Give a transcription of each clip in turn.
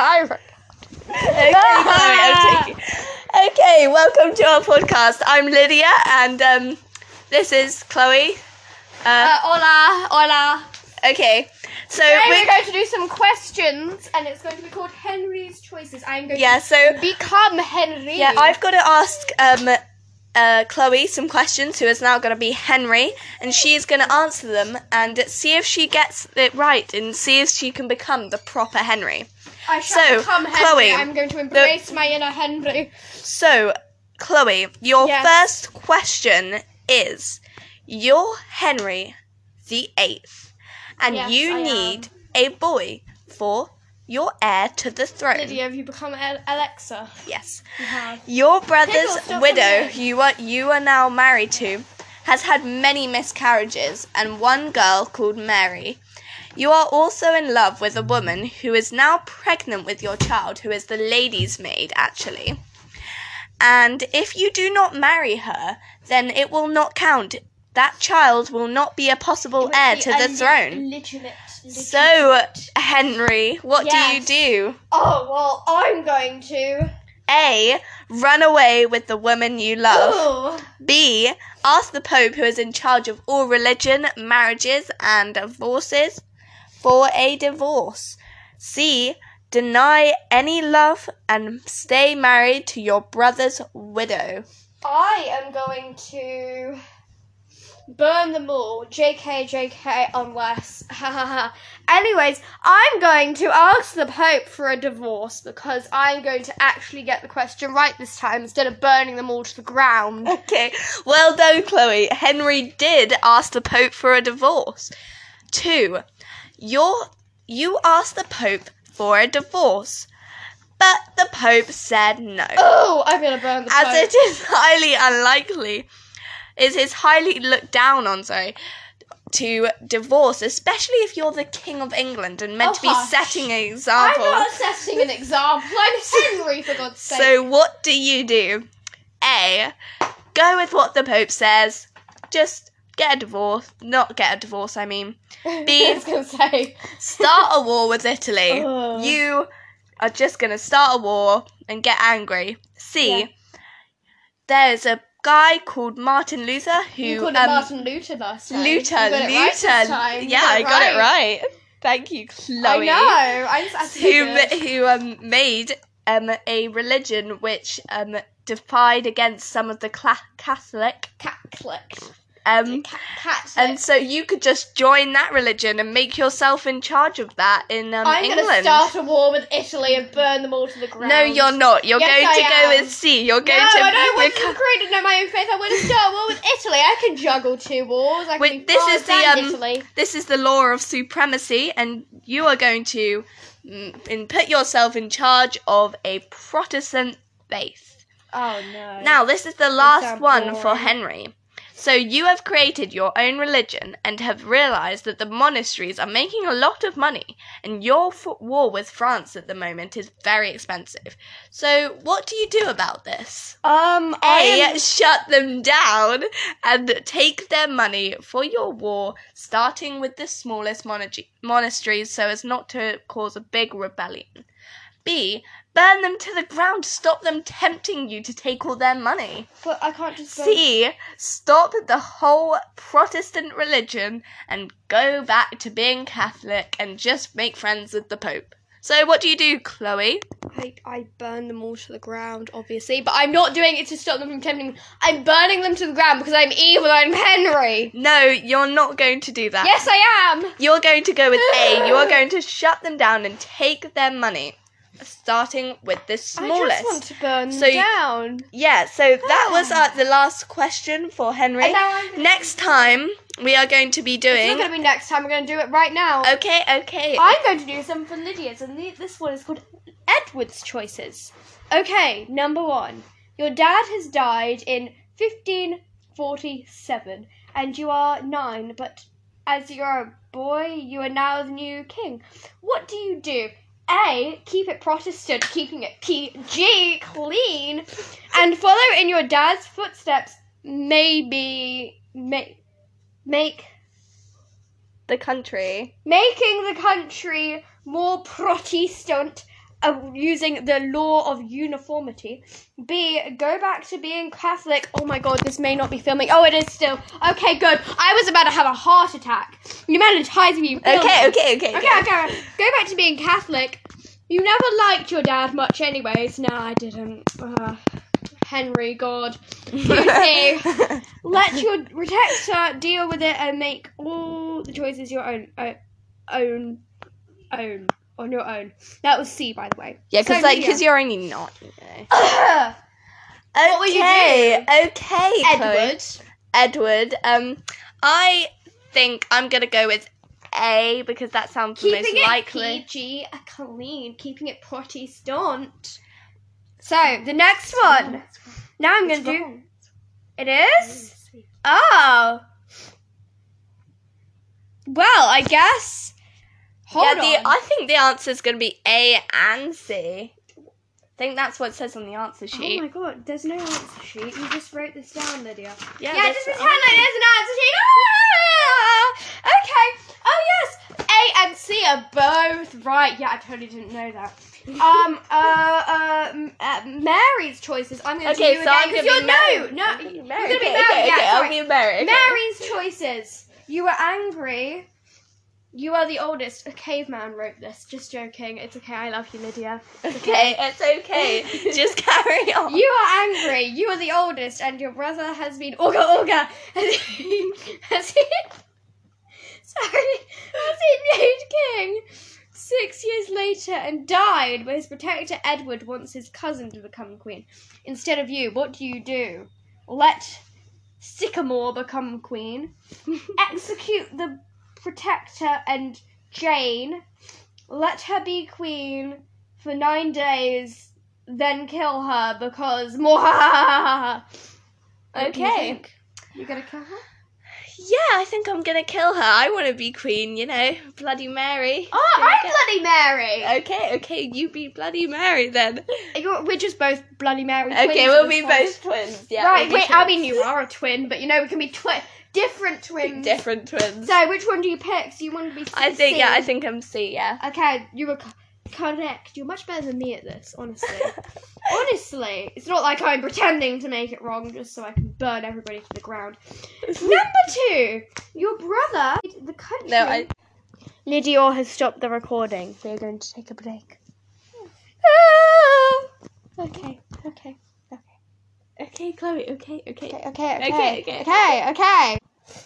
Okay, Chloe, I'm taking. Okay, welcome to our podcast. I'm Lydia, and this is Chloe. Hola. Okay, so Today we're going to do some questions, and it's going to be called Henry's Choices. I'm going to become Henry. Yeah, I've got to ask Chloe some questions, who is now going to be Henry, and she's going to answer them and see if she gets it right and see if she can become the proper Henry. I shall become Henry. Chloe, I'm going to embrace my inner Henry. So, Chloe, your first question is, you're Henry the 8th, and you need a boy for your heir to the throne. Lydia, have you become Alexa? Yes. You have. Your brother's widow, you are now married to, has had many miscarriages, and one girl called Mary. You are also in love with a woman who is now pregnant with your child, who is the lady's maid, actually. And if you do not marry her, then it will not count. That child will not be a possible heir to the throne. Legitimate. So, Henry, what do you do? Oh, well, I'm going to... A. Run away with the woman you love. Ooh. B. Ask the Pope, who is in charge of all religion, marriages, and divorces, for a divorce. C. Deny any love and stay married to your brother's widow. I am going to burn them all. JK, unless. Anyways, I'm going to ask the Pope for a divorce because I'm going to actually get the question right this time instead of burning them all to the ground. Okay, well done, Chloe. Henry did ask the Pope for a divorce. 2. You asked the Pope for a divorce, but the Pope said no. Oh, I'm going to burn the Pope. As it is highly looked down on, to divorce, especially if you're the King of England and meant to be setting an example. I'm not setting an example. I'm Henry, for God's sake. So what do you do? A. Go with what the Pope says. Just get a divorce. Not get a divorce, I mean. B. I was going to say. Start a war with Italy. You are just going to start a war and get angry. C. There's a guy called Martin Luther who... You called it Martin Luther last time. Luther. Yeah, I got it right. Thank you, Chloe. I know. I just who made a religion which defied against some of the Catholic. And so you could just join that religion and make yourself in charge of that in England. I'm going to start a war with Italy and burn them all to the ground. No, you're not. You're going to go with C. I don't want to create my own faith. I want to start a war with Italy. I can juggle 2 wars. This is the law of supremacy, and you are going to put yourself in charge of a Protestant faith. Oh, no. Now, this is the last one for Henry. So you have created your own religion and have realised that the monasteries are making a lot of money, and your war with France at the moment is very expensive. So what do you do about this? Shut them down and take their money for your war, starting with the smallest monasteries so as not to cause a big rebellion. B. Burn them to the ground to stop them tempting you to take all their money. But I can't just burn... C. Stop the whole Protestant religion and go back to being Catholic and just make friends with the Pope. So what do you do, Chloe? I burn them all to the ground, obviously, but I'm not doing it to stop them from tempting me. I'm burning them to the ground because I'm evil and I'm Henry. No, you're not going to do that. Yes, I am. You're going to go with A. You are going to shut them down and take their money. Starting with the smallest. I just want to burn them down. So that was the last question for Henry. Next time, we are going to be doing... It's not going to be next time, we're going to do it right now. Okay. I'm going to do some for Lydia's, and this one is called Edward's Choices. Okay, number 1. Your dad has died in 1547, and you are 9, but as you're a boy, you are now the new king. What do you do? A. Keep it Protestant, keeping it PG, clean, and follow in your dad's footsteps. Maybe make the country. Making the country more Protestant using the law of uniformity. B, go back to being Catholic. Oh my god, this may not be filming. Oh, it is still. Okay, good. I was about to have a heart attack. The amount of times we Okay. Okay. Go back to being Catholic. You never liked your dad much anyways. No, I didn't. Henry, God. C, let your protector deal with it and make all the choices your own. On your own. That was C, by the way. Yeah, because you're only not, you know. What would you do? Okay, Edward. Edward. I think I'm gonna go with A because that sounds the most likely. Keeping it PG, clean, keeping it Protestant. So the next one. Now I'm gonna do. It is. Oh. Well, I guess. Hold on. I think the answer is going to be A and C. I think that's what it says on the answer sheet. Oh my god, there's no answer sheet. You just wrote this down, Lydia. Yeah, just pretend like there's an answer sheet. Okay. Oh yes, A and C are both right. Yeah, I totally didn't know that. Mary's choices. I'm going to do you again because you're Mary. You're going to be Mary. Okay, I'll be Mary. Okay. Mary's choices. You were angry. You are the oldest. A caveman wrote this. Just joking. It's okay. I love you, Lydia. It's okay. Just carry on. You are angry. You are the oldest, and your brother has been has he made king 6 years later and died, but his protector Edward wants his cousin to become queen instead of you. What do? Let Sycamore become queen. Execute the protector and Jane. Let her be queen for 9 days, then kill her because Okay. You gonna kill her? Yeah, I think I'm gonna kill her. I want to be queen, you know, Bloody Mary. Oh, I'm Bloody Mary. Okay, you be Bloody Mary then. We're just both Bloody Mary twins. Okay, we'll be both twins. Yeah. Right. Wait. I mean, you are a twin, but you know we can be different twins. Different twins. So, which one do you pick? So you want to be C? I think I'm C. Yeah. Okay, you were correct. You're much better than me at this, honestly. Honestly, it's not like I'm pretending to make it wrong just so I can burn everybody to the ground. Number 2, your brother, the country. No, Lydia has stopped the recording. We're going to take a break. Okay, Chloe. Okay.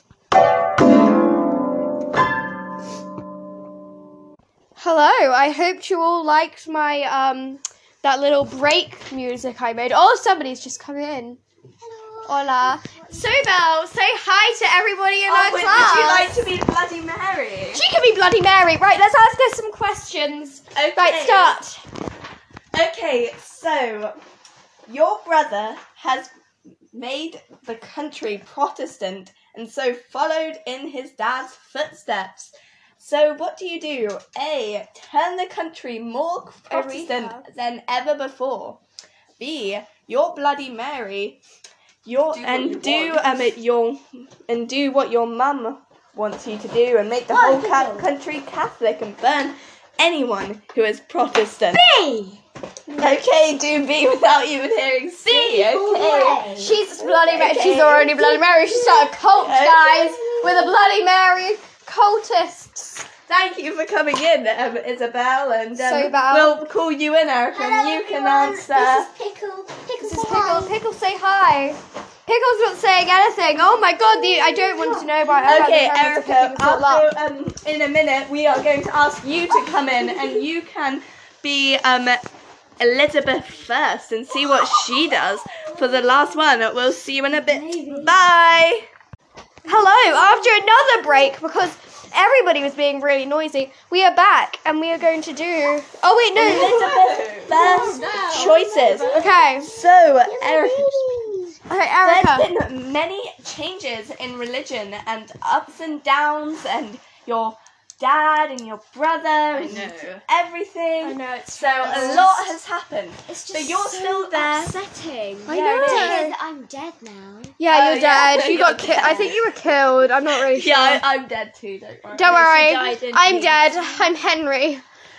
Hello, I hope you all liked my that little break music I made. Oh, somebody's just come in. Hello. Hola. Sobel, say hi to everybody in our class. Would you like to be Bloody Mary? She can be Bloody Mary. Right, let's ask her some questions. Okay. Right, start. Okay, so your brother has made the country Protestant and so followed in his dad's footsteps. So what do? A, turn the country more Protestant than ever before. B, your Bloody Mary, do what your mum wants you to do and make the whole country Catholic and burn anyone who is Protestant. B. Okay, do B without even hearing C. Okay. She's Bloody Mary. Okay. She's already Bloody Mary. She started a cult, guys, with a Bloody Mary cultists. Thank you for coming in, Isabel, and Sobel. We'll call you in, Erica, and you can answer. This is Pickle. This is Pickle. Pickle, say hi. Pickle's not saying anything. Oh my god, I don't want to know about. Okay, Erica. After, in a minute, we are going to ask you to come in, and you can be Elizabeth first and see what she does for the last one. We'll see you in a bit. Bye. Hello. After another break, because everybody was being really noisy, we are back and we are going to do. Oh wait, no. Elizabeth first choices. Okay. So, Erica. Okay, Erica. There's been many changes in religion and ups and downs, and your dad and your brother and everything. I know, it's so a lot has happened. It's just but you're still there. upsetting. I know. To hear that I'm dead now. Yeah, you're dead. You you're got killed. I think you were killed. I'm not really sure. Yeah, I'm dead too. Don't worry. Don't worry. She died, didn't I'm you? dead. I'm Henry.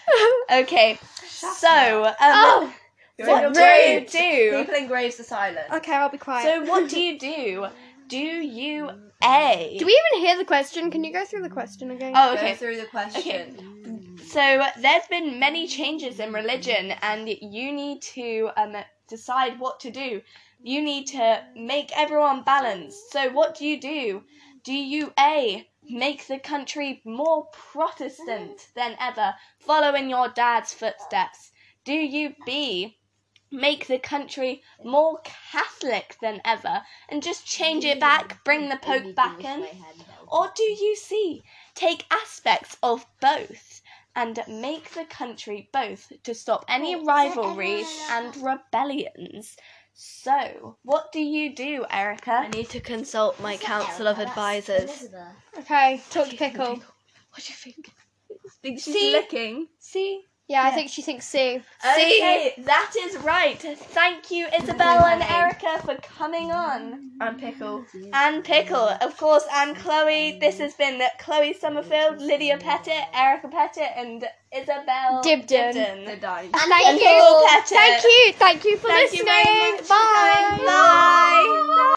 Okay, so Oh. what do you do? People in graves are silent. Okay, I'll be quiet. So what do you do? Do you A? Do we even hear the question? Can you go through the question again? Oh, Go okay. through the question. So there's been many changes in religion, and you need to decide what to do. You need to make everyone balanced. So what do? Do you A, make the country more Protestant than ever, follow in your dad's footsteps? Do you B, make the country more Catholic than ever and just change it back, bring the Pope back in? Or do you C, take aspects of both and make the country both to stop any rivalries and rebellions? So, what do you do, Erica? I need to consult my council of advisors. Okay, talk to Pickle. What do you think? Think she's C. looking? C. Yeah, I think she thinks C. Okay, that is right. Thank you, Isabel and Erica, for coming on. And Pickle. And Pickle, of course, and Chloe. This has been Chloe Summerfield, Lydia Pettit, Erica Pettit, and Isabel Dibden. They're dying. Thank Pickle you. Pettit. Thank you for Thank you listening. very much for Bye. coming. Bye.